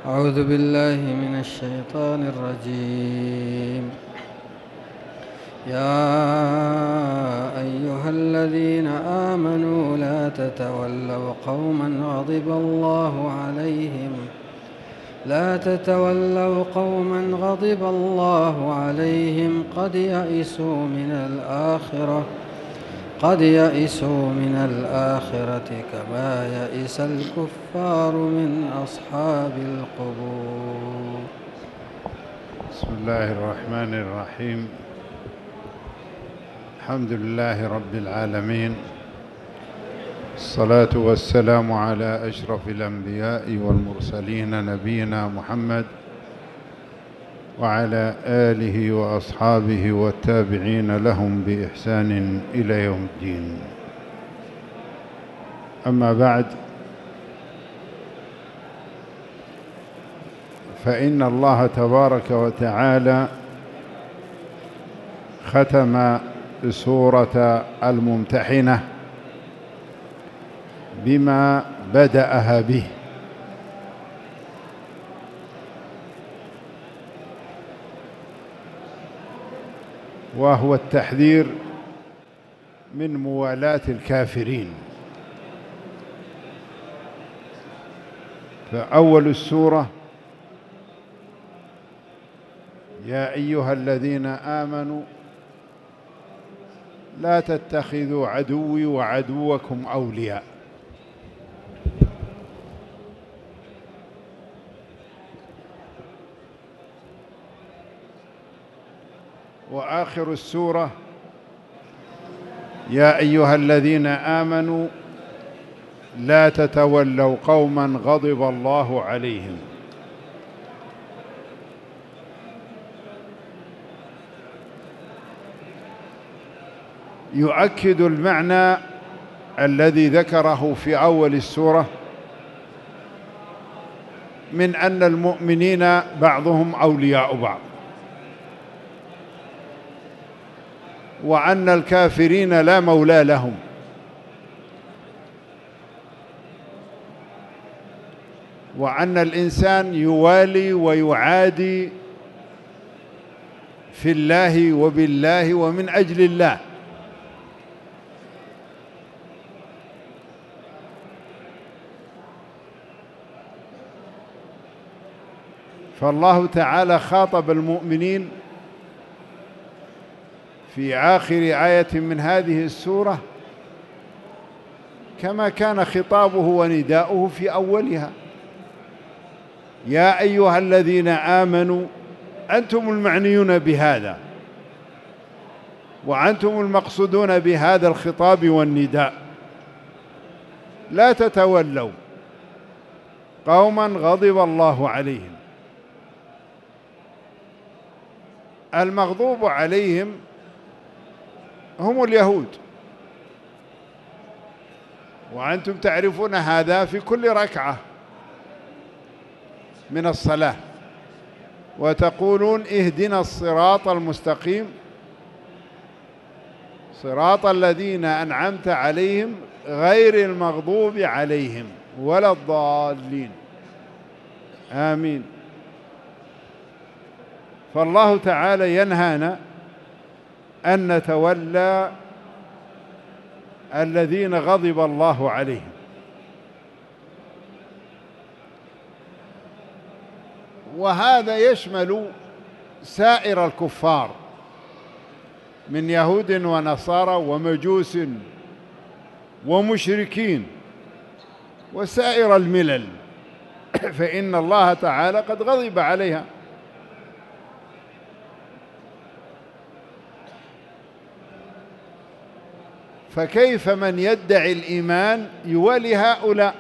أعوذ بالله من الشيطان الرجيم. يا أيها الذين آمنوا لا تتولوا قوما غضب الله عليهم قد يئسوا من الآخرة كما يئس الكفار من أصحاب القبور. بسم الله الرحمن الرحيم. الحمد لله رب العالمين، الصلاة والسلام على أشرف الأنبياء والمرسلين نبينا محمد وعلى آله وأصحابه والتابعين لهم بإحسان إلى يوم الدين. أما بعد، فإن الله تبارك وتعالى ختم سورة الممتحنة بما بدأها به، وهو التحذير من موالاة الكافرين. فأول السورة: يا أيها الذين آمنوا لا تتخذوا عدوي وعدوكم أولياء. وآخر السورة: يا أيها الذين آمنوا لا تتولوا قوما غضب الله عليهم. يؤكد المعنى الذي ذكره في أول السورة من أن المؤمنين بعضهم أولياء بعض، وأن الكافرين لا مولى لهم، وأن الإنسان يوالي ويعادي في الله وبالله ومن أجل الله. فالله تعالى خاطب المؤمنين في آخر آية من هذه السورة كما كان خطابه ونداؤه في أولها: يا أيها الذين آمنوا، أنتم المعنيون بهذا، وأنتم المقصودون بهذا الخطاب والنداء. لا تتولوا قوما غضب الله عليهم. المغضوب عليهم هم اليهود، وأنتم تعرفون هذا في كل ركعة من الصلاة، وتقولون: اهدنا الصراط المستقيم صراط الذين أنعمت عليهم غير المغضوب عليهم ولا الضالين، آمين. فالله تعالى ينهانا أن نتولى الذين غضب الله عليهم، وهذا يشمل سائر الكفار من يهود ونصارى ومجوس ومشركين وسائر الملل، فإن الله تعالى قد غضب عليها. فكيف من يدعي الإيمان يولي هؤلاء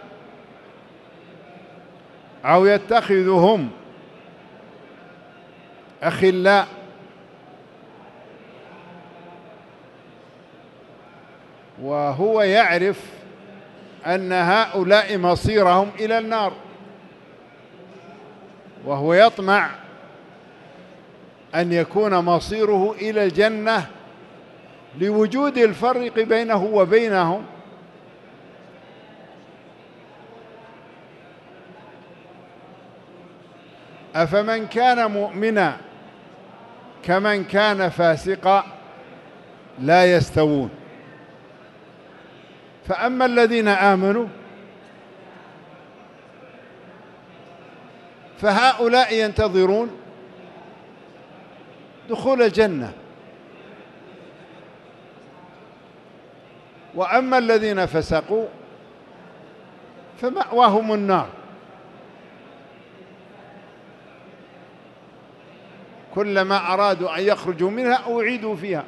أو يتخذهم أخلاء؟ وهو يعرف أن هؤلاء مصيرهم إلى النار، وهو يطمع أن يكون مصيره إلى الجنة لوجود الفرق بينه وبينهم. أفمن كان مؤمنا كمن كان فاسقا لا يستوون. فأما الذين آمنوا فهؤلاء ينتظرون دخول الجنة، وأما الذين فسقوا فمأواهم النار، كلما أرادوا أن يخرجوا منها أعيدوا فيها.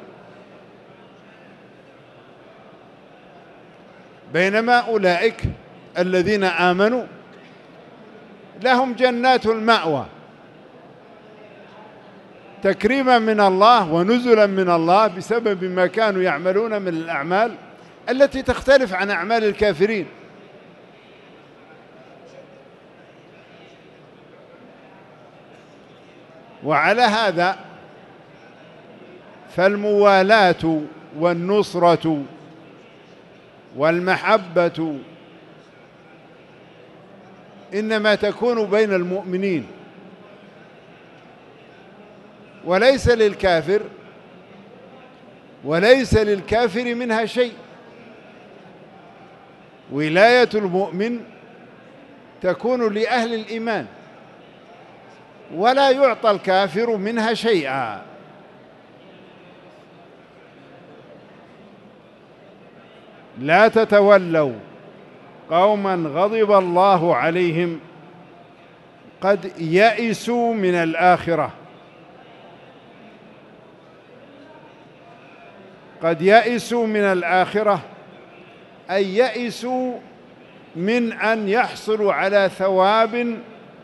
بينما أولئك الذين آمنوا لهم جنات المأوى تكريما من الله ونزلا من الله بسبب ما كانوا يعملون من الأعمال التي تختلف عن أعمال الكافرين. وعلى هذا فالموالاة والنصرة والمحبة إنما تكون بين المؤمنين، وليس للكافر منها شيء. ولاية المؤمن تكون لأهل الإيمان، ولا يعطى الكافر منها شيئا. لا تتولوا قوما غضب الله عليهم قد يئسوا من الآخرة. قد يئسوا من الآخرة أي يئسوا من أن يحصلوا على ثواب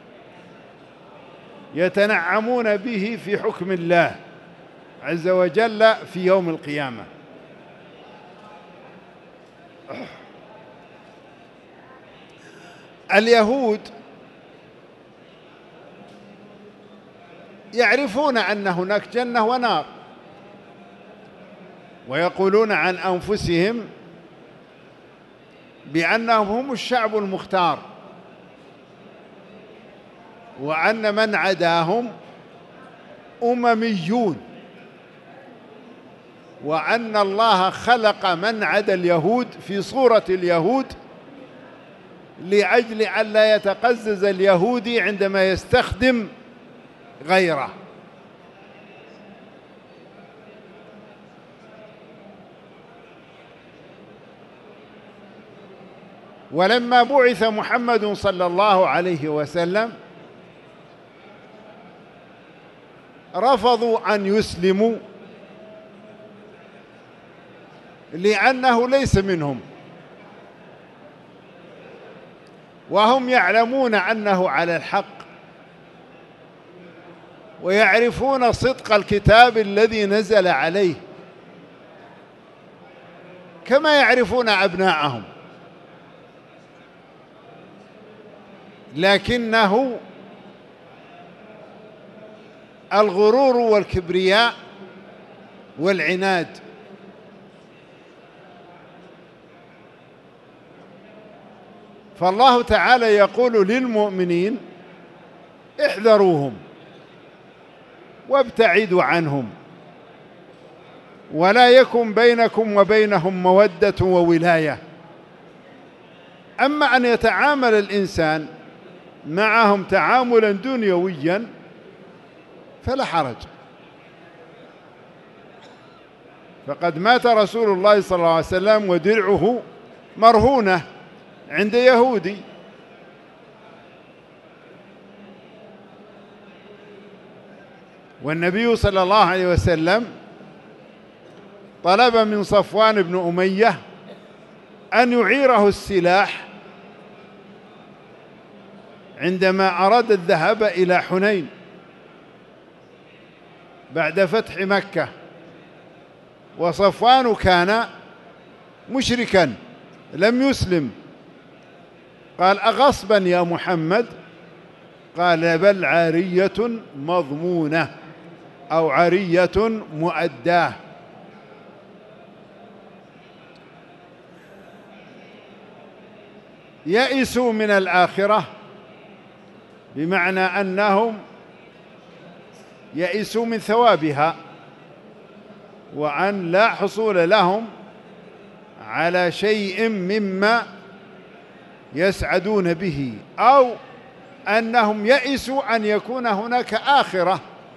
يتنعمون به في حكم الله عز وجل في يوم القيامة. اليهود يعرفون أن هناك جنة ونار، ويقولون عن أنفسهم بأنهم هم الشعب المختار، وأن من عداهم أمميون، وأن الله خلق من عدا اليهود في صورة اليهود لأجل أن لا يتقزز اليهودي عندما يستخدم غيره. ولما بعث محمد صلى الله عليه وسلم رفضوا أن يسلموا لأنه ليس منهم، وهم يعلمون أنه على الحق، ويعرفون صدق الكتاب الذي نزل عليه كما يعرفون أبناءهم، لكنه الغرور والكبرياء والعناد. فالله تعالى يقول للمؤمنين احذروهم وابتعدوا عنهم، ولا يكن بينكم وبينهم مودة وولاية. أما أن يتعامل الإنسان معهم تعاملا دنيويا فلا حرج. فقد مات رسول الله صلى الله عليه وسلم ودرعه مرهونة عند يهودي، والنبي صلى الله عليه وسلم طلب من صفوان بن أمية أن يعيره السلاح عندما أراد الذهاب إلى حنين بعد فتح مكة، وصفوان كان مشركا لم يسلم. قال أغصبا يا محمد؟ قال بل عارية مضمونة أو عارية مؤداة. يئسوا من الآخرة بمعنى أنهم يئسوا من ثوابها، وأن لا حصول لهم على شيء مما يسعدون به، أو أنهم يئسوا أن يكون هناك آخرة،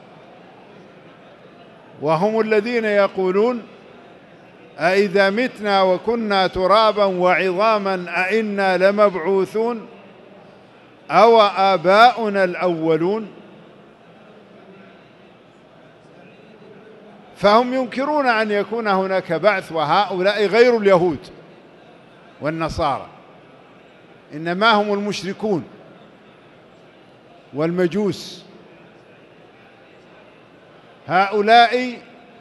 وهم الذين يقولون أإذا متنا وكنا ترابا وعظاما أإنا لمبعوثون أو آباؤنا الأولون. فهم ينكرون أن يكون هناك بعث، وهؤلاء غير اليهود والنصارى، إنما هم المشركون والمجوس. هؤلاء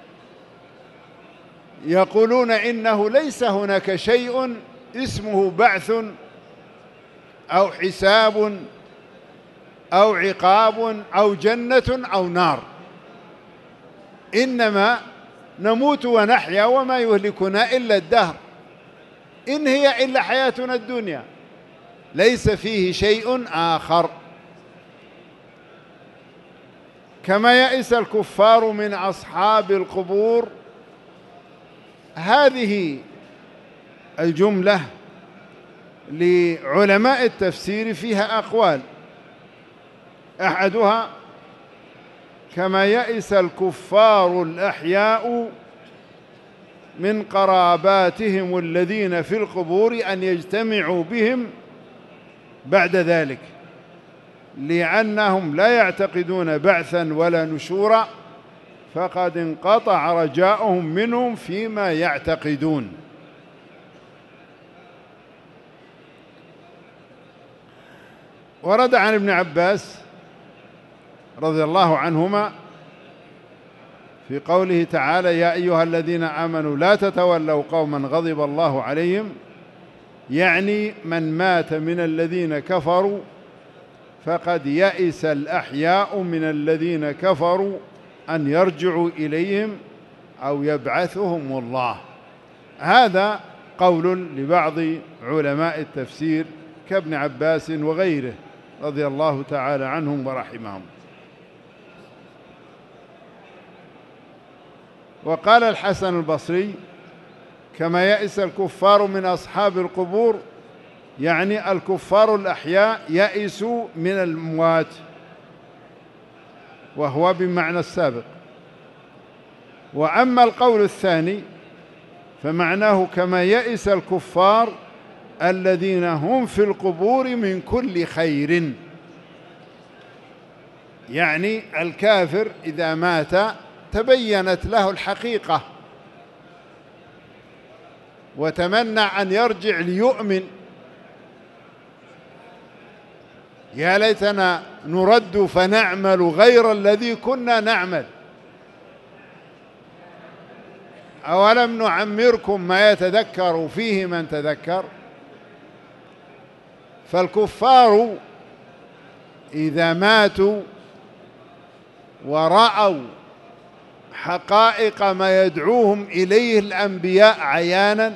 يقولون إنه ليس هناك شيء اسمه بعث أو حساب أو عقاب أو جنة أو نار، إنما نموت ونحيا وما يهلكنا إلا الدهر، إن هي إلا حياتنا الدنيا، ليس فيه شيء آخر. كما يئس الكفار من أصحاب القبور. هذه الجملة لعلماء التفسير فيها أقوال، أحدها كما يئس الكفار الأحياء من قراباتهم الذين في القبور أن يجتمعوا بهم بعد ذلك، لأنهم لا يعتقدون بعثا ولا نشورا، فقد انقطع رجاؤهم منهم فيما يعتقدون. ورد عن ابن عباس رضي الله عنهما في قوله تعالى: يا أيها الذين آمنوا لا تتولوا قوما غضب الله عليهم، يعني من مات من الذين كفروا، فقد يئس الأحياء من الذين كفروا أن يرجعوا إليهم أو يبعثهم الله. هذا قول لبعض علماء التفسير كابن عباس وغيره رضي الله تعالى عنهم ورحمهم. وقال الحسن البصري: كما يئس الكفار من أصحاب القبور، يعني الكفار الأحياء يئسوا من الأموات، وهو بمعنى السابق. وأما القول الثاني فمعناه كما يئس الكفار الذين هم في القبور من كل خير، يعني الكافر إذا مات تبينت له الحقيقة وتمنى أن يرجع ليؤمن، يا ليتنا نرد فنعمل غير الذي كنا نعمل، أولم نعمركم ما يتذكر فيه من تذكر. فالكفار إذا ماتوا ورأوا حقائق ما يدعوهم إليه الأنبياء عيانا،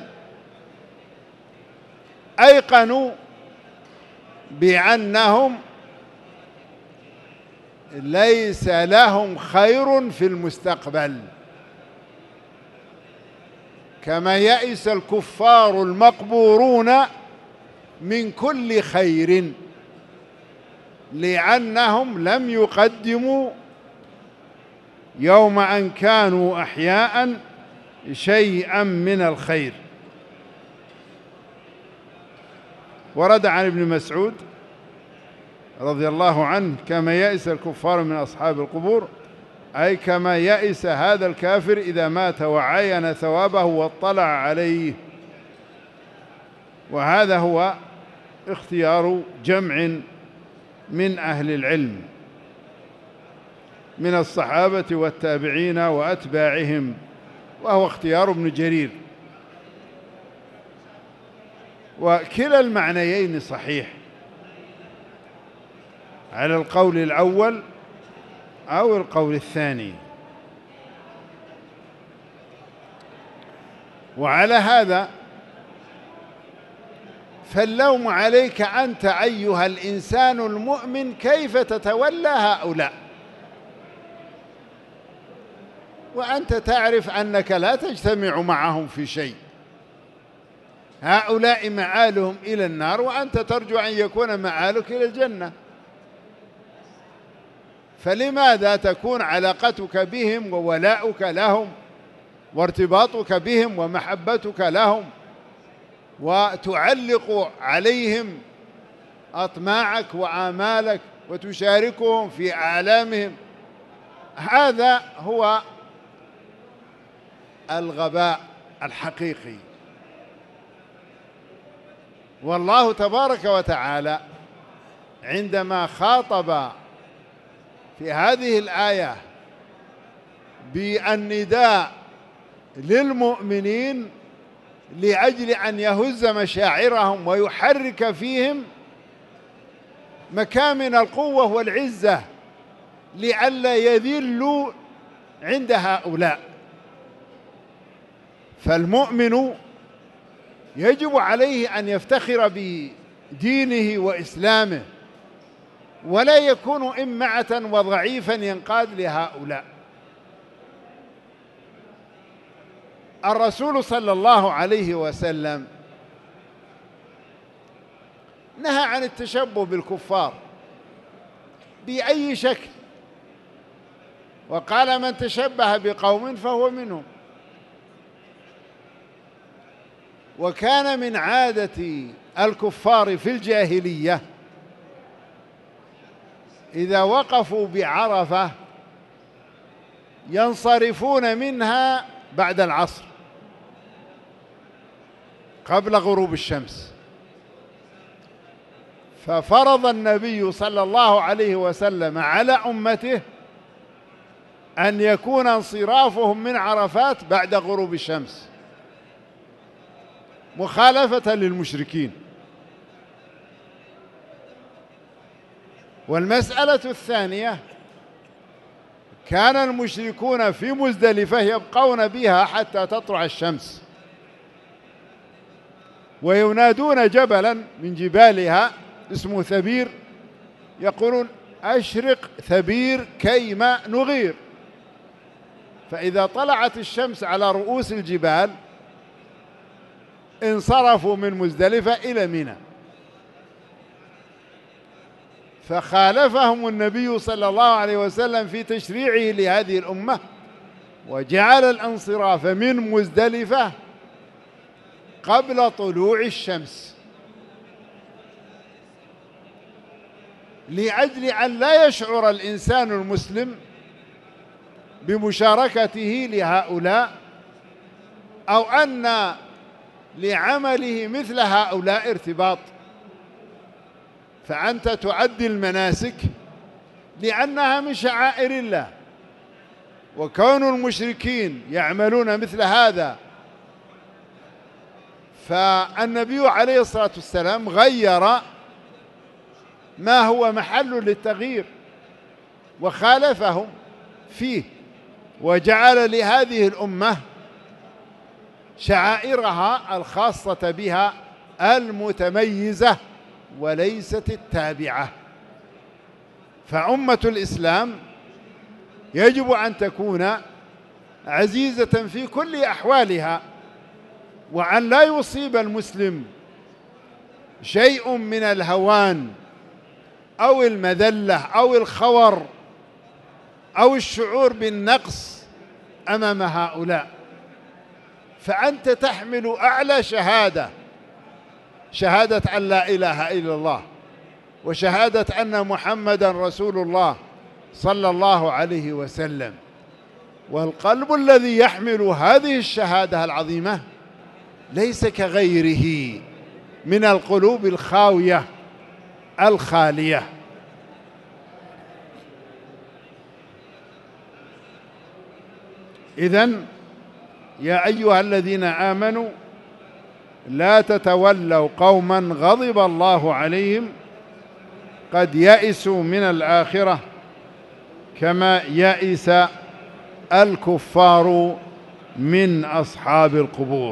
أيقنوا بأنهم ليس لهم خير في المستقبل، كما يئس الكفار المقبورون من كل خير، لأنهم لم يقدموا يوم أن كانوا أحياء شيئا من الخير. ورد عن ابن مسعود رضي الله عنه: كما يئس الكفار من أصحاب القبور، أي كما يئس هذا الكافر إذا مات وعاين ثوابه واطلع عليه. وهذا هو اختيار جمع من أهل العلم من الصحابة والتابعين وأتباعهم، وهو اختيار ابن جرير. وكلا المعنيين صحيح على القول الأول أو القول الثاني. وعلى هذا فاللوم عليك أنت أيها الإنسان المؤمن، كيف تتولى هؤلاء؟ وأنت تعرف أنك لا تجتمع معهم في شيء. هؤلاء مآلهم إلى النار وأنت ترجو أن يكون مآلك إلى الجنة، فلماذا تكون علاقتك بهم وولاؤك لهم وارتباطك بهم ومحبتك لهم وتعلق عليهم أطماعك وآمالك وتشاركهم في أعلامهم؟ هذا هو الغباء الحقيقي. والله تبارك وتعالى عندما خاطب في هذه الآية بالنداء للمؤمنين لأجل أن يهز مشاعرهم ويحرك فيهم مكامن القوة والعزة لئلا يذلوا عند هؤلاء، فالمؤمن يجب عليه أن يفتخر بدينه وإسلامه ولا يكون إمعة وضعيفا ينقاد لهؤلاء. الرسول صلى الله عليه وسلم نهى عن التشبه بالكفار بأي شكل، وقال من تشبه بقوم فهو منهم. وكان من عادة الكفار في الجاهلية إذا وقفوا بعرفة ينصرفون منها بعد العصر قبل غروب الشمس، ففرض النبي صلى الله عليه وسلم على أمته أن يكون انصرافهم من عرفات بعد غروب الشمس مخالفة للمشركين. والمسألة الثانية، كان المشركون في مزدلفة يبقون بها حتى تطلع الشمس وينادون جبلا من جبالها اسمه ثبير، يقولون أشرق ثبير كيما نغير، فإذا طلعت الشمس على رؤوس الجبال انصرفوا من مزدلفة إلى منى. فخالفهم النبي صلى الله عليه وسلم في تشريعه لهذه الأمة وجعل الانصراف من مزدلفة قبل طلوع الشمس لأجل أن لا يشعر الإنسان المسلم بمشاركته لهؤلاء أو أن لعمله مثل هؤلاء ارتباط. فأنت تؤدي المناسك لأنها من شعائر الله، وكون المشركين يعملون مثل هذا فالنبي عليه الصلاة والسلام غير ما هو محل للتغيير وخالفهم فيه، وجعل لهذه الأمة شعائرها الخاصة بها المتميزة وليست التابعة. فأمة الإسلام يجب أن تكون عزيزة في كل أحوالها، وأن لا يصيب المسلم شيء من الهوان أو المذلة أو الخور أو الشعور بالنقص أمام هؤلاء. فأنت تحمل أعلى شهادة، شهادة أن لا إله إلا الله وشهادة أن محمدا رسول الله صلى الله عليه وسلم، والقلب الذي يحمل هذه الشهادة العظيمة ليس كغيره من القلوب الخاوية الخالية. إذن يا أيها الذين آمنوا لا تتولوا قوما غضب الله عليهم قد يئسوا من الآخرة كما يئس الكفار من أصحاب القبور.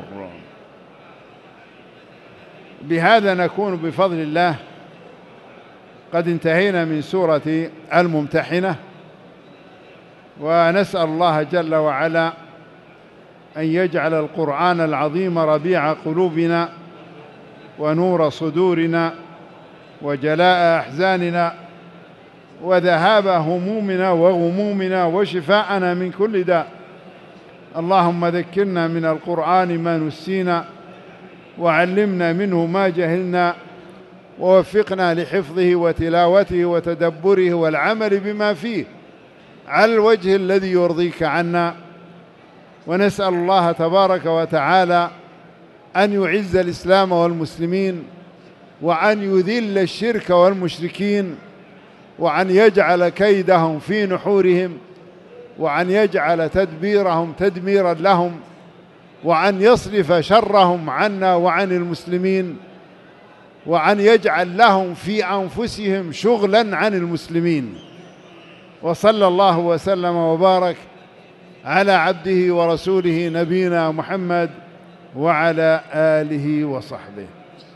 بهذا نكون بفضل الله قد انتهينا من سورة الممتحنة، ونسأل الله جل وعلا أن يجعل القرآن العظيم ربيع قلوبنا ونور صدورنا وجلاء أحزاننا وذهاب همومنا وغمومنا وشفاءنا من كل داء. اللهم ذكرنا من القرآن ما نسينا، وعلمنا منه ما جهلنا، ووفقنا لحفظه وتلاوته وتدبره والعمل بما فيه على الوجه الذي يرضيك عنا. ونسأل الله تبارك وتعالى أن يعز الإسلام والمسلمين، وأن يذل الشرك والمشركين، وأن يجعل كيدهم في نحورهم، وأن يجعل تدبيرهم تدميرا لهم، وأن يصرف شرهم عنا وعن المسلمين، وأن يجعل لهم في أنفسهم شغلا عن المسلمين. وصلى الله وسلم وبارك على عبده ورسوله نبينا محمد وعلى آله وصحبه.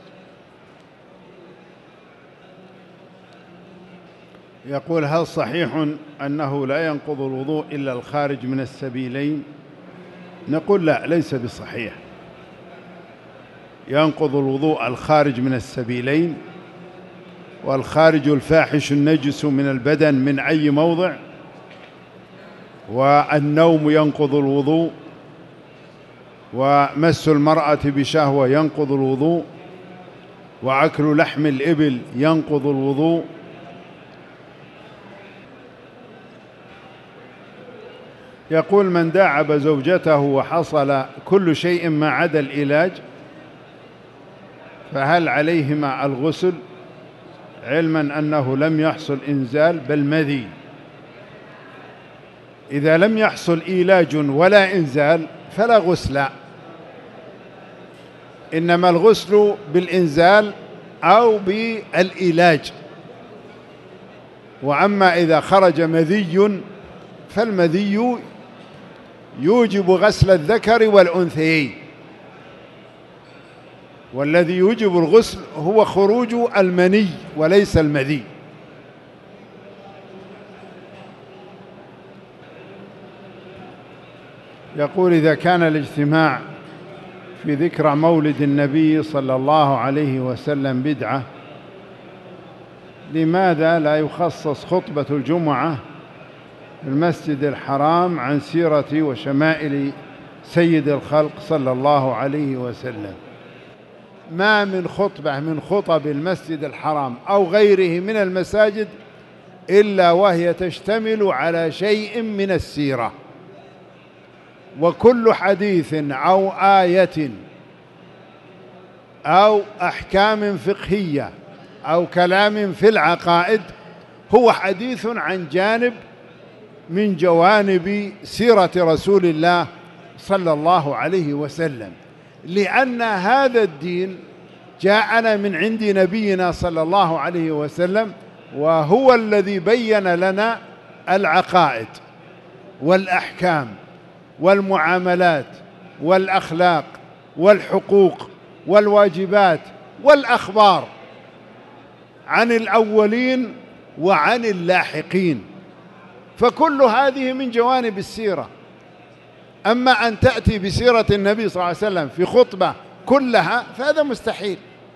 يقول: هل صحيح أنه لا ينقض الوضوء إلا الخارج من السبيلين؟ نقول لا، ليس بصحيح. ينقض الوضوء الخارج من السبيلين، والخارج الفاحش النجس من البدن من أي موضع، والنوم ينقض الوضوء، ومس المرأة بشهوة ينقض الوضوء، وأكل لحم الإبل ينقض الوضوء. يقول: من داعب زوجته وحصل كل شيء ما عدا العلاج فهل عليهما الغسل، علما أنه لم يحصل إنزال بل مذي؟ إذا لم يحصل علاج ولا إنزال فلا غسل، إنما الغسل بالإنزال أو بالعلاج. وأما إذا خرج مذي فالمذي يوجب غسل الذكر والأنثيين، والذي يوجب الغسل هو خروج المني وليس المذي. يقول: إذا كان الاجتماع في ذكرى مولد النبي صلى الله عليه وسلم بدعة، لماذا لا يخصص خطبة الجمعة في المسجد الحرام عن سيرة وشمائل سيد الخلق صلى الله عليه وسلم؟ ما من خطبة من خطب المسجد الحرام أو غيره من المساجد إلا وهي تشتمل على شيء من السيرة، وكل حديث أو آية أو أحكام فقهية أو كلام في العقائد هو حديث عن جانب من جوانب سيرة رسول الله صلى الله عليه وسلم، لأن هذا الدين جاءنا من عند نبينا صلى الله عليه وسلم، وهو الذي بين لنا العقائد والأحكام والمعاملات والأخلاق والحقوق والواجبات والأخبار عن الأولين وعن اللاحقين، فكل هذه من جوانب السيرة. أما أن تأتي بسيرة النبي صلى الله عليه وسلم في خطبة كلها فهذا مستحيل،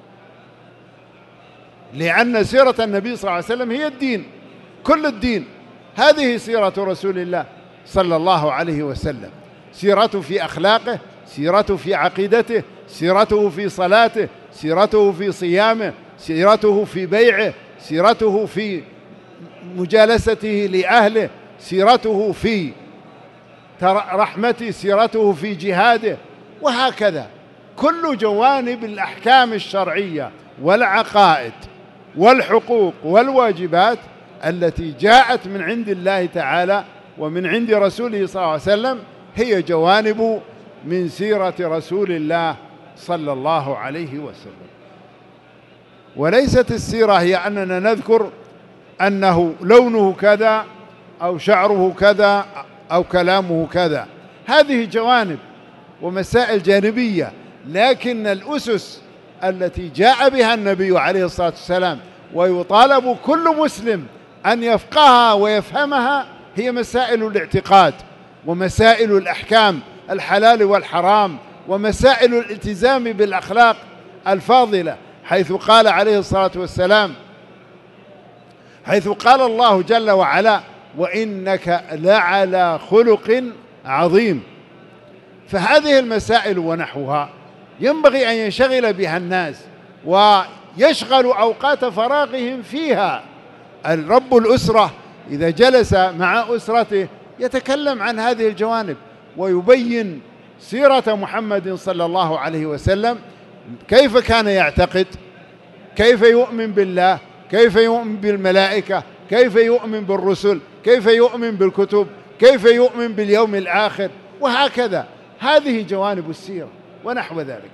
لأن سيرة النبي صلى الله عليه وسلم هي الدين، كل الدين. هذه سيرة رسول الله صلى الله عليه وسلم، سيرته في أخلاقه، سيرته في عقيدته، سيرته في صلاته، سيرته في صيامه، سيرته في بيعه، سيرته في مجالسته لأهله، سيرته في رحمته، سيرته في جهاده، وهكذا كل جوانب الأحكام الشرعية والعقائد والحقوق والواجبات التي جاءت من عند الله تعالى ومن عند رسوله صلى الله عليه وسلم هي جوانب من سيرة رسول الله صلى الله عليه وسلم. وليست السيرة هي أننا نذكر أنه لونه كذا أو شعره كذا أو كلامه كذا، هذه جوانب ومسائل جانبية، لكن الأسس التي جاء بها النبي عليه الصلاة والسلام ويطالب كل مسلم أن يفقهها ويفهمها هي مسائل الاعتقاد ومسائل الأحكام الحلال والحرام ومسائل الالتزام بالأخلاق الفاضلة، حيث قال عليه الصلاة والسلام، حيث قال الله جل وعلا: وإنك لعلى خلق عظيم. فهذه المسائل ونحوها ينبغي أن ينشغل بها الناس ويشغلوا أوقات فراغهم فيها. الرب الأسرة إذا جلس مع أسرته يتكلم عن هذه الجوانب ويبين سيرة محمد صلى الله عليه وسلم، كيف كان يعتقد، كيف يؤمن بالله، كيف يؤمن بالملائكة، كيف يؤمن بالرسل، كيف يؤمن بالكتب، كيف يؤمن باليوم الآخر، وهكذا. هذه جوانب السيرة ونحو ذلك.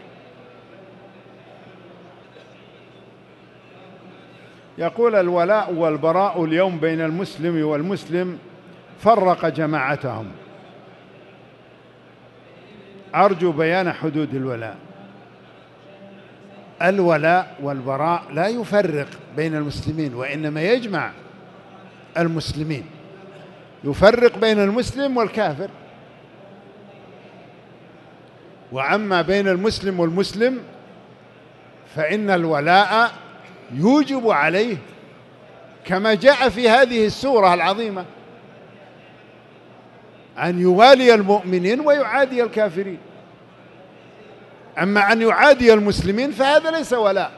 يقول: الولاء والبراء اليوم بين المسلم والمسلم فرق جماعتهم. أرجو بيان حدود الولاء. الولاء والبراء لا يفرق بين المسلمين، وإنما يجمع المسلمين، يفرق بين المسلم والكافر. وعما بين المسلم والمسلم فإن الولاء يوجب عليه كما جاء في هذه السورة العظيمة أن يوالي المؤمنين ويعادي الكافرين. أما أن يعادي المسلمين فهذا ليس ولاء.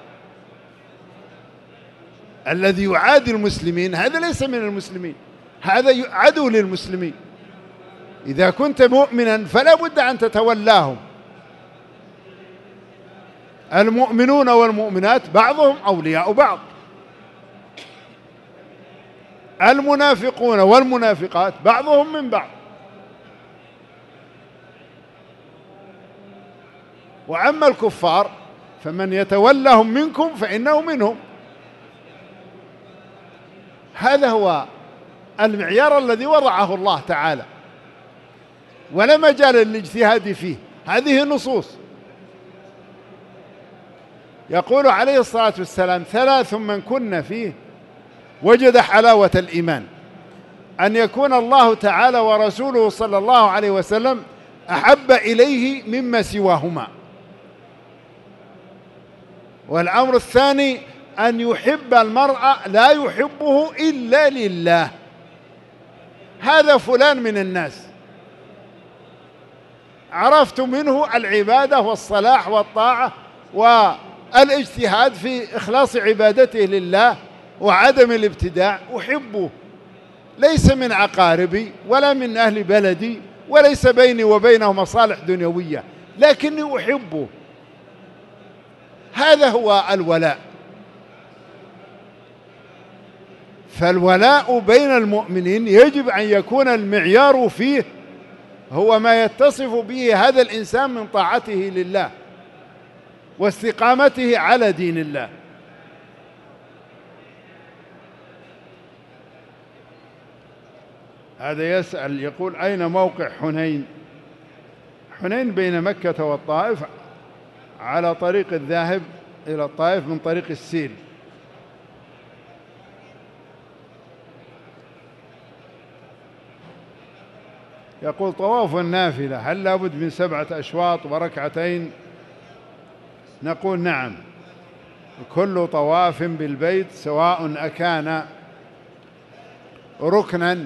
الذي يعادي المسلمين هذا ليس من المسلمين، هذا عدو للمسلمين. إذا كنت مؤمنا فلا بد أن تتولاهم. المؤمنون والمؤمنات بعضهم أولياء بعض، المنافقون والمنافقات بعضهم من بعض. وأما الكفار فمن يتولهم منكم فإنه منهم. هذا هو المعيار الذي وضعه الله تعالى، ولا مجال للاجتهاد فيه. هذه النصوص. يقول عليه الصلاة والسلام: 3 من كن فيه وجد حلاوة الإيمان، أن يكون الله تعالى ورسوله صلى الله عليه وسلم أحب إليه مما سواهما. والأمر الثاني أن يحب المرء لا يحبه إلا لله. هذا فلان من الناس عرفت منه العبادة والصلاح والطاعة والاجتهاد في إخلاص عبادته لله وعدم الابتداع، أحبه، ليس من عقاربي ولا من أهل بلدي وليس بيني وبينه مصالح دنيوية، لكني أحبه. هذا هو الولاء. فالولاء بين المؤمنين يجب أن يكون المعيار فيه هو ما يتصف به هذا الإنسان من طاعته لله واستقامته على دين الله. هذا يسأل يقول: أين موقع حنين؟ حنين بين مكة والطائف على طريق الذاهب إلى الطائف من طريق السيل. يقول: طواف النافلة هل لابد من 7 أشواط وركعتين؟ نقول: نعم، كل طواف بالبيت سواء أكان ركنا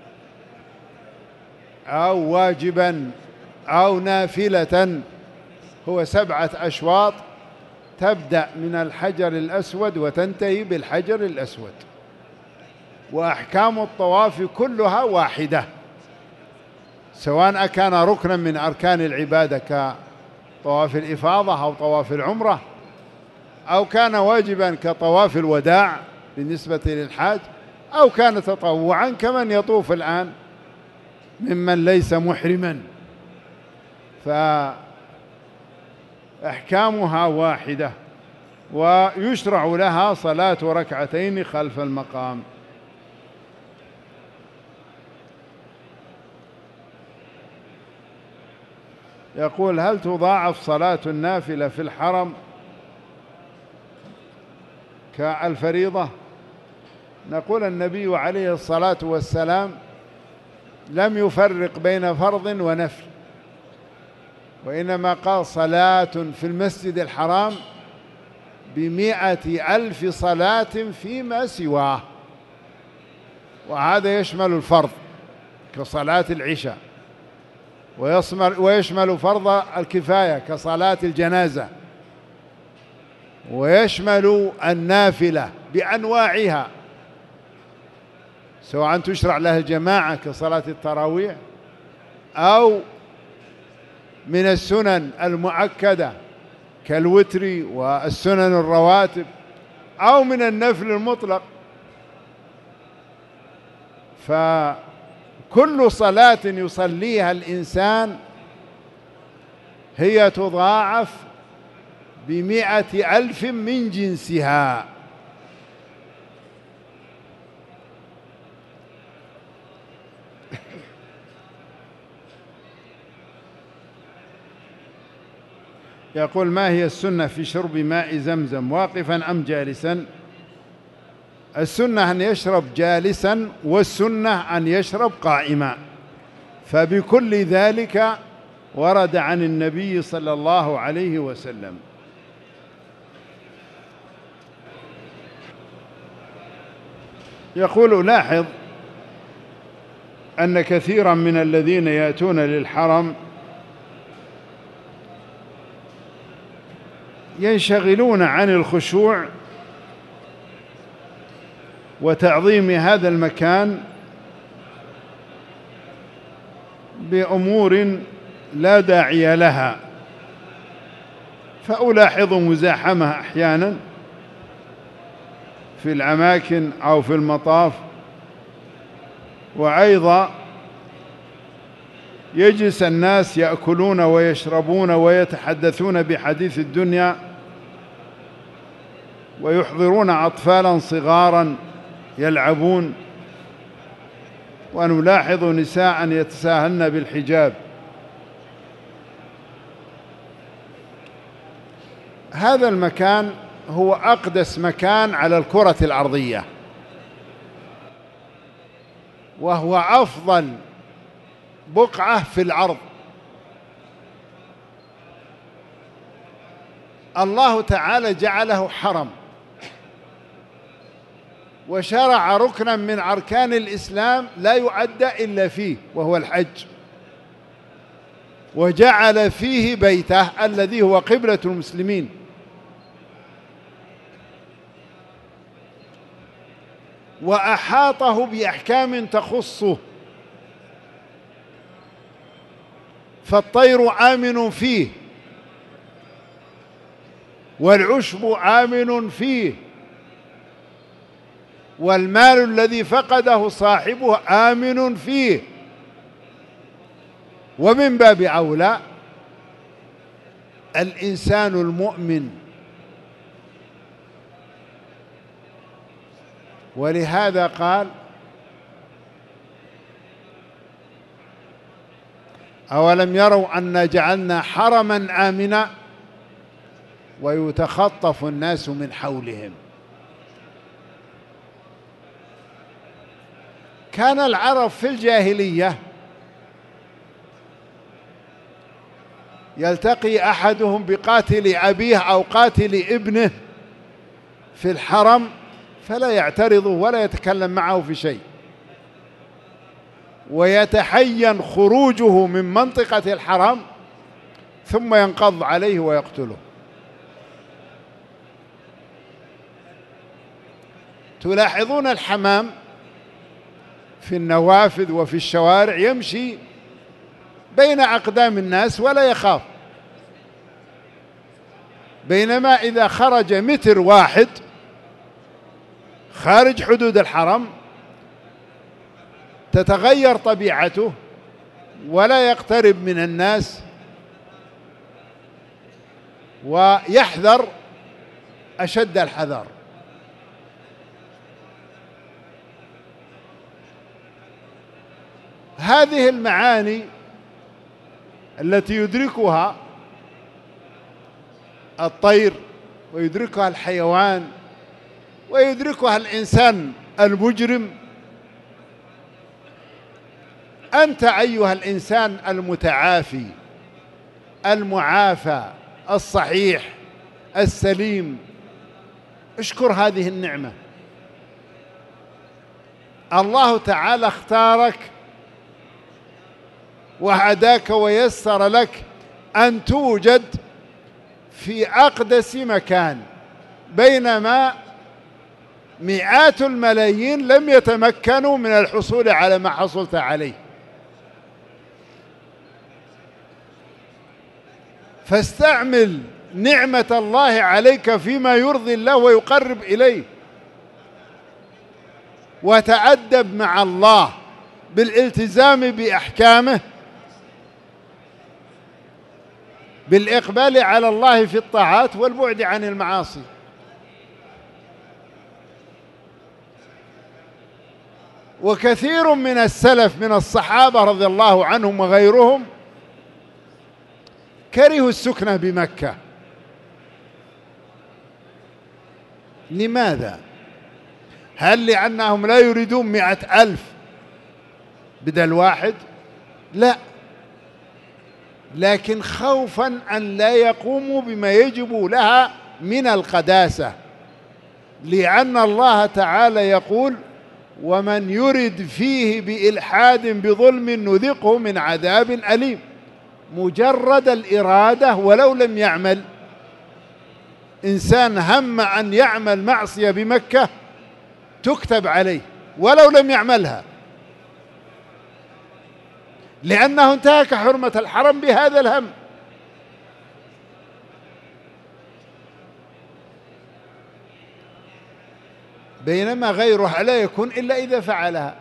أو واجبا أو نافلة هو 7 أشواط، تبدأ من الحجر الأسود وتنتهي بالحجر الأسود، وأحكام الطواف كلها واحدة، سواء أكان ركنا من أركان العبادة كطواف الإفاضة أو طواف العمرة، أو كان واجبا كطواف الوداع بالنسبة للحاج، أو كان تطوعا كمن يطوف الآن ممن ليس محرما، فأحكامها واحدة، ويشرع لها صلاة 2 ركعتين خلف المقام. يقول: هل تضاعف صلاة النافلة في الحرم كالفريضة؟ نقول: النبي عليه الصلاة والسلام لم يفرق بين فرض ونفل، وإنما قال صلاة في المسجد الحرام ب100,000 صلاة فيما سواه، وهذا يشمل الفرض كصلاة العشاء، ويشمل فرض الكفاية كصلاة الجنازة، ويشمل النافلة بأنواعها سواء تشرع لها الجماعة كصلاة التراويح، أو من السنن المؤكدة كالوتر والسنن الرواتب، أو من النفل المطلق. فكل صلاة يصليها الإنسان هي تضاعف ب100,000 من جنسها. يقول: ما هي السنة في شرب ماء زمزم واقفا أم جالسا؟ السنة أن يشرب جالسا، والسنة أن يشرب قائما، فبكل ذلك ورد عن النبي صلى الله عليه وسلم. يقول: لاحظ أن كثيرا من الذين يأتون للحرم ينشغلون عن الخشوع وتعظيم هذا المكان بأمور لا داعي لها، فألاحظ مزاحمة أحيانا في الأماكن أو في المطاف، وأيضا يجلس الناس يأكلون ويشربون ويتحدثون بحديث الدنيا، ويحضرون أطفالا صغارا يلعبون، ونلاحظ نساء يتساهلن بالحجاب. هذا المكان هو أقدس مكان على الكرة الأرضية، وهو أفضل بقعة في الأرض. الله تعالى جعله حرم، وشرع ركنا من أركان الإسلام لا يؤدى إلا فيه، وهو الحج، وجعل فيه بيته الذي هو قبلة المسلمين. وأحاطه بأحكام تخصه، فالطير آمن فيه، والعشب آمن فيه، والمال الذي فقده صاحبه آمن فيه، ومن باب أولى الإنسان المؤمن. ولهذا قال: أولم يروا أنا جعلنا حرما آمنا ويتخطف الناس من حولهم. كان العرب في الجاهلية يلتقي أحدهم بقاتل أبيه أو قاتل ابنه في الحرم، فلا يعترض ولا يتكلم معه في شيء، ويتحين خروجه من منطقة الحرم ثم ينقض عليه ويقتله. تلاحظون الحمام في النوافذ وفي الشوارع يمشي بين أقدام الناس ولا يخاف، بينما إذا خرج متر واحد خارج حدود الحرم تتغير طبيعته ولا يقترب من الناس، ويحذر أشد الحذر. هذه المعاني التي يدركها الطير ويدركها الحيوان ويدركها الإنسان المجرم أنت أيها الإنسان المتعافي المعافى الصحيح السليم، اشكر هذه النعمة. الله تعالى اختارك وهداك ويسر لك أن توجد في أقدس مكان، بينما مئات الملايين لم يتمكنوا من الحصول على ما حصلت عليه. فاستعمل نعمة الله عليك فيما يرضي الله ويقرب إليه، وتأدب مع الله بالالتزام بأحكامه، بالإقبال على الله في الطاعات والبعد عن المعاصي. وكثير من السلف من الصحابة رضي الله عنهم وغيرهم كرهوا السكنة بمكة. لماذا؟ هل لأنهم لا يريدون 100,000 بدل واحد؟ لا، لكن خوفا أن لا يقوموا بما يجب لها من القداسة، لأن الله تعالى يقول: ومن يرد فيه بإلحاد بظلم نذقه من عذاب أليم. مجرد الإرادة ولو لم يعمل، إنسان هم أن يعمل معصية بمكة تكتب عليه ولو لم يعملها، لأنه انتهك حرمة الحرم بهذا الهم. بينما غيرها لا يكون إلا إذا فعلها.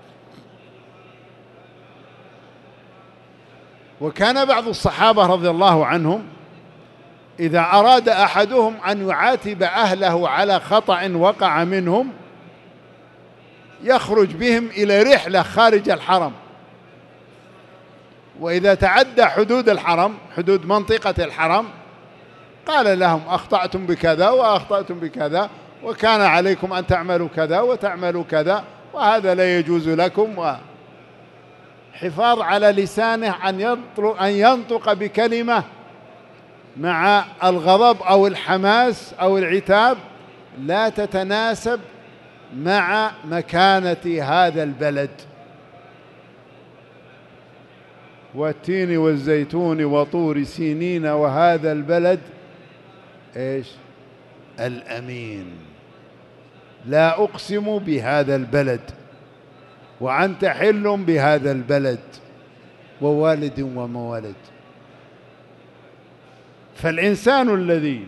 وكان بعض الصحابة رضي الله عنهم إذا أراد أحدهم أن يعاتب أهله على خطأ وقع منهم يخرج بهم إلى رحلة خارج الحرم، وإذا تعدى حدود الحرم، حدود منطقة الحرم، قال لهم: أخطأتم بكذا وأخطأتم بكذا، وكان عليكم أن تعملوا كذا وتعملوا كذا، وهذا لا يجوز لكم. وحفاظ على لسانه أن ينطق بكلمة مع الغضب أو الحماس أو العتاب لا تتناسب مع مكانة هذا البلد. والتين والزيتون وطور سينين وهذا البلد إيش؟ الأمين. لا أقسم بهذا البلد وأنت حل بهذا البلد ووالد ومولد. فالإنسان الذي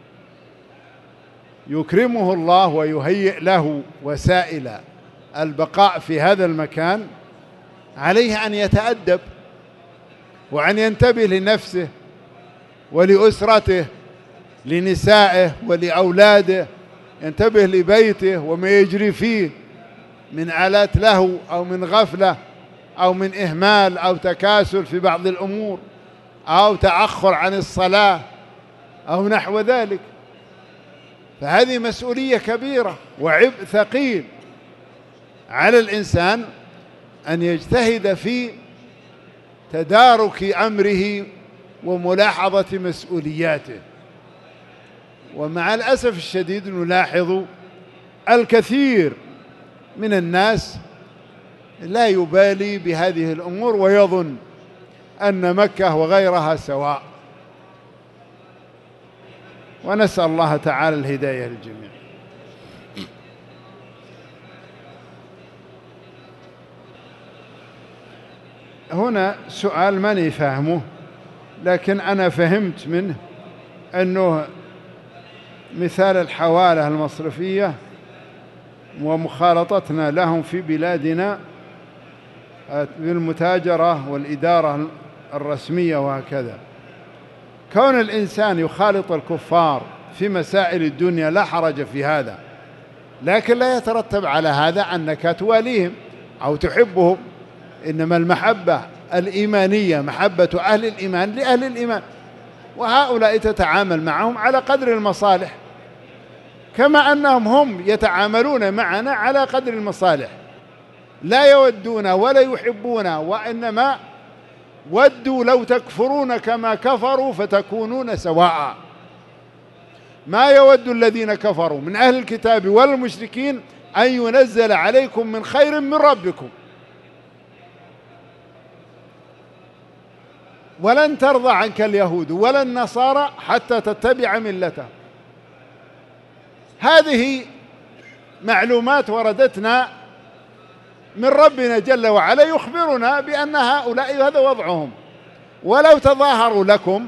يكرمه الله ويهيئ له وسائل البقاء في هذا المكان عليه أن يتأدب وأن ينتبه لنفسه ولأسرته، لنسائه ولأولاده، ينتبه لبيته وما يجري فيه من آلات لهو أو من غفلة أو من إهمال أو تكاسل في بعض الأمور أو تأخر عن الصلاة أو نحو ذلك. فهذه مسؤولية كبيرة وعبء ثقيل على الإنسان أن يجتهد في تدارك أمره وملاحظة مسؤولياته. ومع الأسف الشديد نلاحظ الكثير من الناس لا يبالي بهذه الأمور ويظن أن مكة وغيرها سواء، ونسأل الله تعالى الهداية للجميع. هنا سؤال ماني فاهمه، لكن أنا فهمت منه أنه مثال الحوالة المصرفية ومخالطتنا لهم في بلادنا بالمتاجرة والإدارة الرسمية وهكذا. كون الإنسان يخالط الكفار في مسائل الدنيا لا حرج في هذا، لكن لا يترتب على هذا أنك تواليهم أو تحبهم، إنما المحبة الإيمانية محبة أهل الإيمان لأهل الإيمان، وهؤلاء تتعامل معهم على قدر المصالح كما أنهم هم يتعاملون معنا على قدر المصالح. لا يودون ولا يحبون، وإنما ودوا لو تكفرون كما كفروا فتكونون سواء. ما يود الذين كفروا من أهل الكتاب والمشركين أن ينزل عليكم من خير من ربكم ولن ترضى عنك اليهود ولا النصارى حتى تتبع ملتهم. هذه معلومات وردتنا من ربنا جل وعلا يخبرنا بأن هؤلاء هذا وضعهم، ولو تظاهروا لكم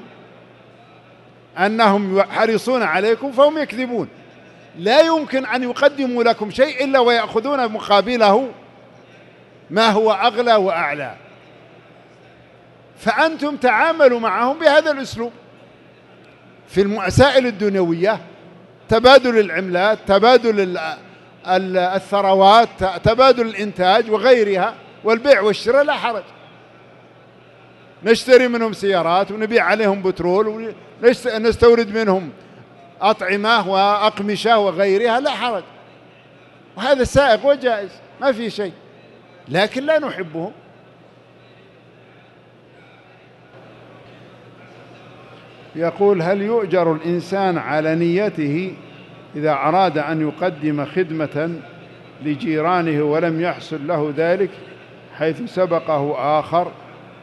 أنهم حريصون عليكم فهم يكذبون. لا يمكن أن يقدموا لكم شيء إلا ويأخذون مقابله ما هو أغلى وأعلى، فأنتم تعاملوا معهم بهذا الأسلوب في المسائل الدنيوية، تبادل العملات، تبادل الثروات، تبادل الإنتاج وغيرها، والبيع والشراء لا حرج. نشتري منهم سيارات ونبيع عليهم بترول ونستورد منهم أطعمة وأقمشة وغيرها، لا حرج، وهذا سائغ وجائز ما في شيء، لكن لا نحبهم. يقول: هل يؤجر الإنسان على نيته إذا أراد أن يقدم خدمة لجيرانه ولم يحصل له ذلك حيث سبقه آخر؟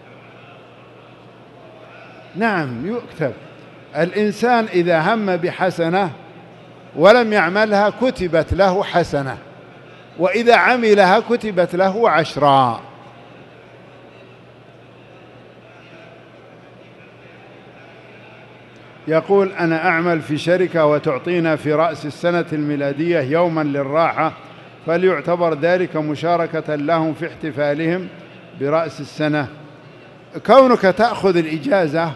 نعم، يكتب. الإنسان إذا هم بحسنة ولم يعملها كتبت له حسنة، وإذا عملها كتبت له 10. يقول: أنا أعمل في شركة وتعطينا في رأس السنة الميلادية يوما للراحة، فليعتبر ذلك مشاركة لهم في احتفالهم برأس السنة. كونك تأخذ الإجازة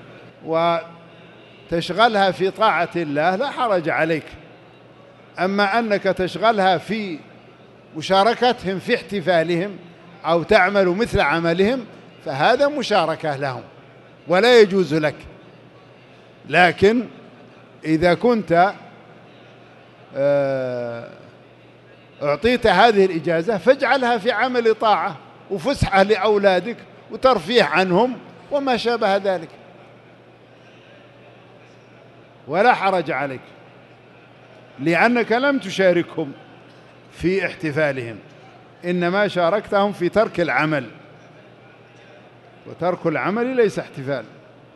وتشغلها في طاعة الله لا حرج عليك، أما أنك تشغلها في مشاركتهم في احتفالهم أو تعمل مثل عملهم فهذا مشاركة لهم ولا يجوز لك. لكن إذا كنت أعطيت هذه الإجازة فاجعلها في عمل طاعة وفسحة لأولادك وترفيه عنهم وما شابه ذلك، ولا حرج عليك، لأنك لم تشاركهم في احتفالهم، إنما شاركتهم في ترك العمل، وترك العمل ليس احتفال.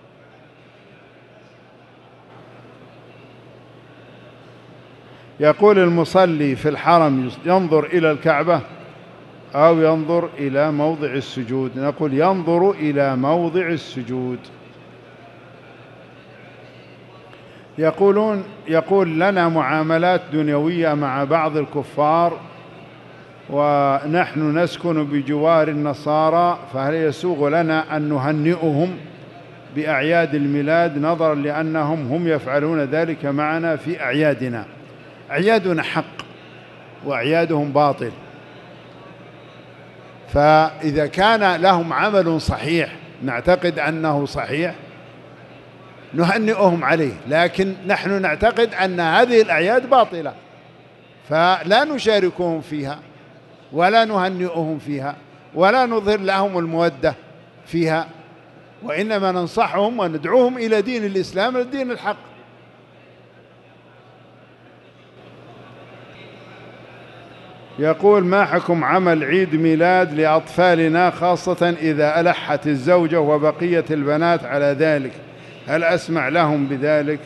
يقول: المصلي في الحرم ينظر إلى الكعبة أو ينظر إلى موضع السجود؟ نقول: ينظر إلى موضع السجود. يقول: لنا معاملات دنيوية مع بعض الكفار ونحن نسكن بجوار النصارى، فهل يسوغ لنا أن نهنئهم بأعياد الميلاد نظرا لأنهم هم يفعلون ذلك معنا في أعيادنا؟ أعيادنا حق وأعيادهم باطل، فإذا كان لهم عمل صحيح نعتقد أنه صحيح نهنئهم عليه، لكن نحن نعتقد أن هذه الأعياد باطلة فلا نشاركهم فيها ولا نهنئهم فيها ولا نظهر لهم المودة فيها، وإنما ننصحهم وندعوهم إلى دين الإسلام، الدين الحق. يقول: ما حكم عمل عيد ميلاد لأطفالنا خاصة إذا ألحت الزوجة وبقية البنات على ذلك، هل أسمع لهم بذلك؟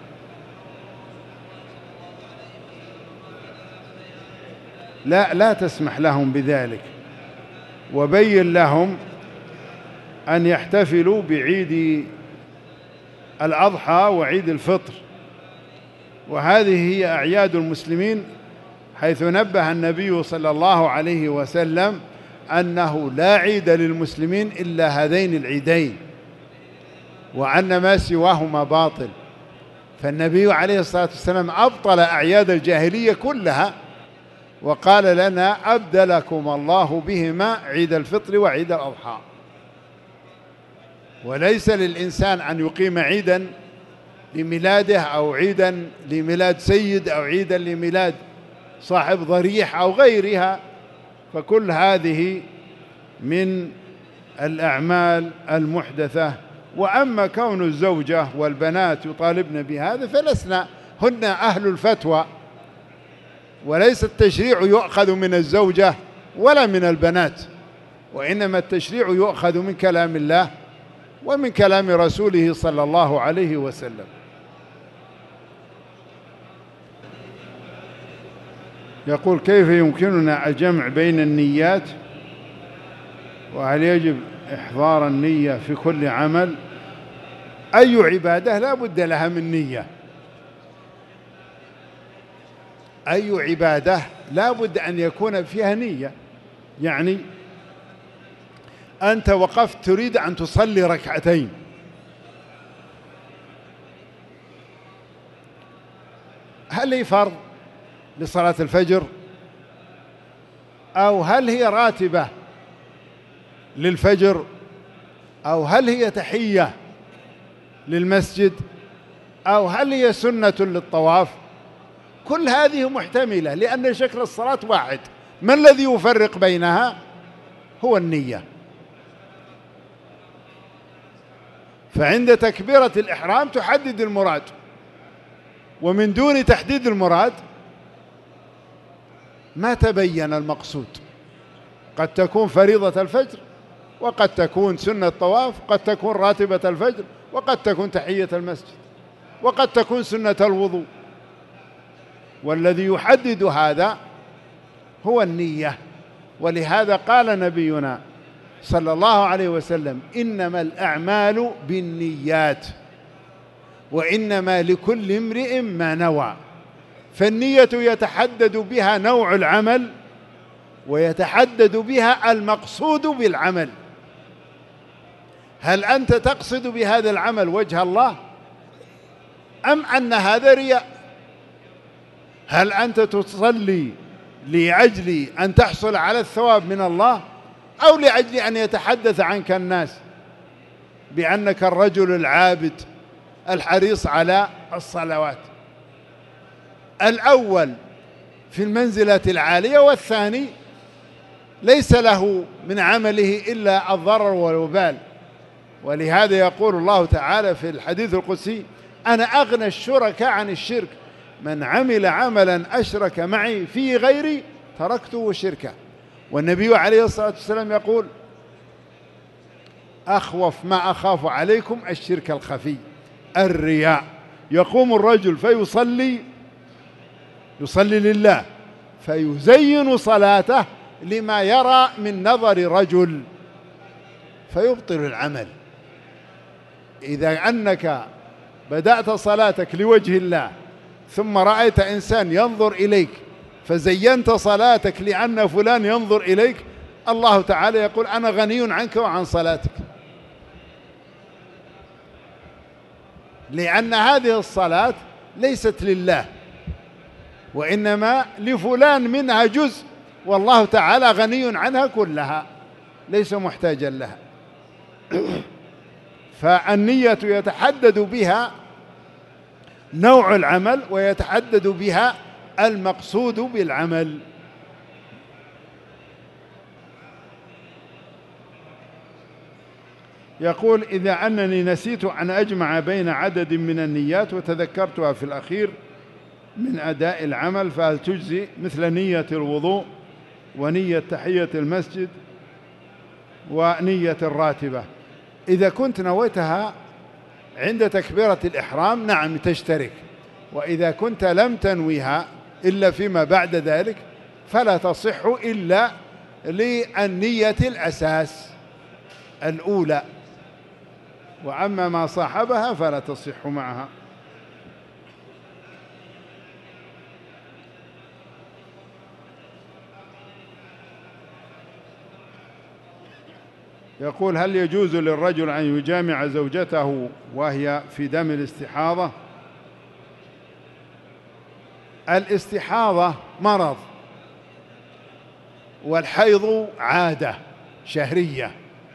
لا تسمح لهم بذلك، وبين لهم أن يحتفلوا بعيد الأضحى وعيد الفطر، وهذه هي أعياد المسلمين، حيث نبه النبي صلى الله عليه وسلم أنه لا عيد للمسلمين إلا هذين العيدين، وأن ما سواهما باطل. فالنبي عليه الصلاة والسلام أبطل أعياد الجاهلية كلها وقال لنا: أبدلكم الله بهما عيد الفطر وعيد الأضحى. وليس للإنسان أن يقيم عيدا لميلاده أو عيدا لميلاد سيد أو عيدا لميلاد صاحب ضريح أو غيرها، فكل هذه من الأعمال المحدثة. وأما كون الزوجة والبنات يطالبن بهذا فلسنا هن أهل الفتوى، وليس التشريع يؤخذ من الزوجة ولا من البنات، وإنما التشريع يؤخذ من كلام الله ومن كلام رسوله صلى الله عليه وسلم. يقول: كيف يمكننا الجمع بين النيات؟ وهل يجب إحضار النية في كل عمل؟ أي عبادة لا بد لها من نية، أي عبادة لا بد أن يكون فيها نية. يعني أنت وقفت تريد أن تصلي ركعتين، هل هي فرض لصلاة الفجر، أو هل هي راتبة للفجر، أو هل هي تحية للمسجد، أو هل هي سنة للطواف؟ كل هذه محتملة، لأن شكل الصلاة واحد. ما الذي يفرق بينها؟ هو النية. فعند تكبيرة الإحرام تحدد المراد، ومن دون تحديد المراد ما تبين المقصود. قد تكون فريضة الفجر، وقد تكون سنة الطواف، قد تكون راتبة الفجر، وقد تكون تحية المسجد، وقد تكون سنة الوضوء. والذي يحدد هذا هو النية. ولهذا قال نبينا صلى الله عليه وسلم: إنما الأعمال بالنيات وإنما لكل امرئ ما نوى. فالنية يتحدد بها نوع العمل، ويتحدد بها المقصود بالعمل. هل أنت تقصد بهذا العمل وجه الله، أم أن هذا رياء؟ هل أنت تصلي لأجل أن تحصل على الثواب من الله، أو لأجل أن يتحدث عنك الناس بأنك الرجل العابد الحريص على الصلوات؟ الأول في المنزلة العالية، والثاني ليس له من عمله إلا الضرر والوبال. ولهذا يقول الله تعالى في الحديث القدسي: أنا أغنى الشركاء عن الشرك، من عمل عملا أشرك معي فيه غيري تركته وشركه. والنبي عليه الصلاة والسلام يقول: أخوف ما أخاف عليكم الشرك الخفي، الرياء. يقوم الرجل يصلي لله، فيزين صلاته لما يرى من نظر رجل فيبطل العمل. إذا أنك بدأت صلاتك لوجه الله، ثم رأيت إنسان ينظر إليك فزينت صلاتك لأن فلان ينظر إليك، الله تعالى يقول: أنا غني عنك وعن صلاتك، لأن هذه الصلاة ليست لله، وإنما لفلان منها جزء، والله تعالى غني عنها كلها، ليس محتاجا لها. فالنية يتحدد بها نوع العمل، ويتحدد بها المقصود بالعمل. يقول: إذا أنني نسيت أن أجمع بين عدد من النيات وتذكرتها في الأخير من أداء العمل، فهل تجزي مثل نية الوضوء ونية تحية المسجد ونية الراتبة؟ إذا كنت نويتها عند تكبيرة الإحرام نعم تشترك، وإذا كنت لم تنويها إلا فيما بعد ذلك فلا تصح إلا للنية الأساس الأولى، وأما ما صاحبها فلا تصح معها. يقول: هل يجوز للرجل أن يجامع زوجته وهي في دم الاستحاضة؟ الاستحاضة مرض، والحيض عادة شهرية،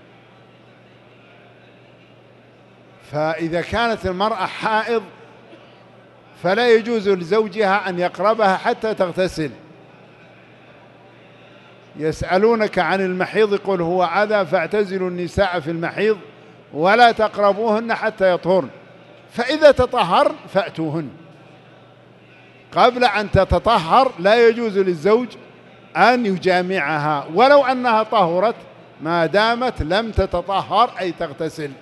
فإذا كانت المرأة حائض فلا يجوز لزوجها أن يقربها حتى تغتسل، يسألونك عن المحيض قل هو أذى فاعتزلوا النساء في المحيض ولا تقربوهن حتى يطهرن فإذا تطهرن فأتوهن. قبل أن تتطهر لا يجوز للزوج أن يجامعها ولو أنها طهرت ما دامت لم تتطهر أي تغتسل.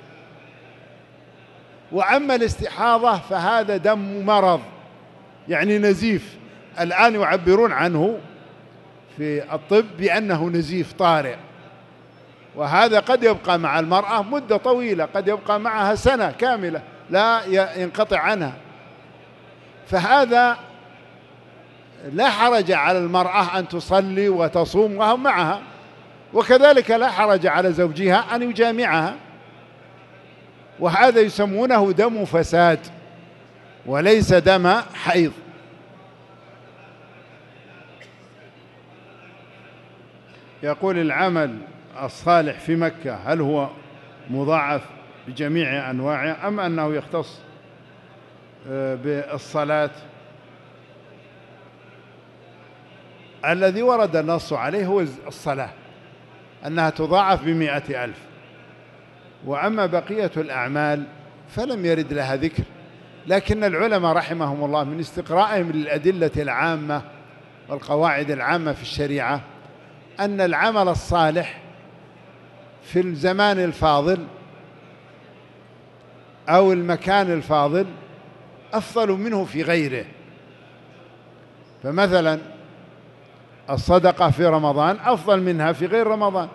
وأما الاستحاضة فهذا دم مرض يعني نزيف، الآن يعبرون عنه في الطب بأنه نزيف طارئ، وهذا قد يبقى مع المرأة مدة طويلة، قد يبقى معها سنة كاملة لا ينقطع عنها، فهذا لا حرج على المرأة أن تصلي وتصوم وهم معها، وكذلك لا حرج على زوجها أن يجامعها، وهذا يسمونه دم فساد وليس دم حيض. يقول العمل الصالح في مكة هل هو مضاعف بجميع أنواعه أم أنه يختص بالصلاة؟ الذي ورد النص عليه هو الصلاة أنها تضاعف ب100,000، وأما بقية الأعمال فلم يرد لها ذكر، لكن العلماء رحمهم الله من استقرائهم للأدلة العامة والقواعد العامة في الشريعة أن العمل الصالح في الزمان الفاضل أو المكان الفاضل أفضل منه في غيره. فمثلا الصدقة في رمضان أفضل منها في غير رمضان،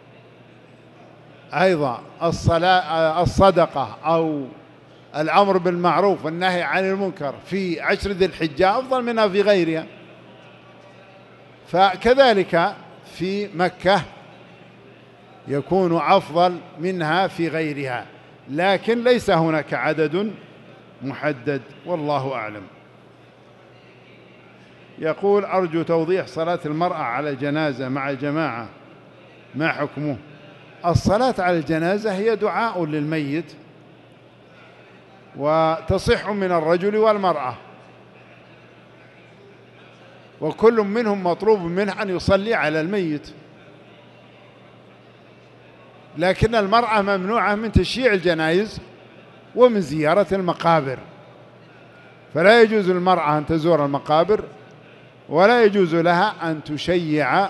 أيضا الصدقة أو الأمر بالمعروف والنهي عن المنكر في 10 ذي الحجة أفضل منها في غيرها، فكذلك في مكة يكون أفضل منها في غيرها، لكن ليس هناك عدد محدد والله أعلم. يقول أرجو توضيح صلاة المرأة على الجنازة مع الجماعة ما حكمه؟ الصلاة على الجنازة هي دعاء للميت وتصح من الرجل والمرأة، وكل منهم مطلوب منه أن يصلي على الميت، لكن المرأة ممنوعة من تشييع الجنائز ومن زيارة المقابر، فلا يجوز للمرأة أن تزور المقابر ولا يجوز لها أن تشيع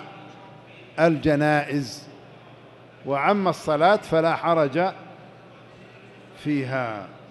الجنائز. وعما الصلاة فلا حرج فيها.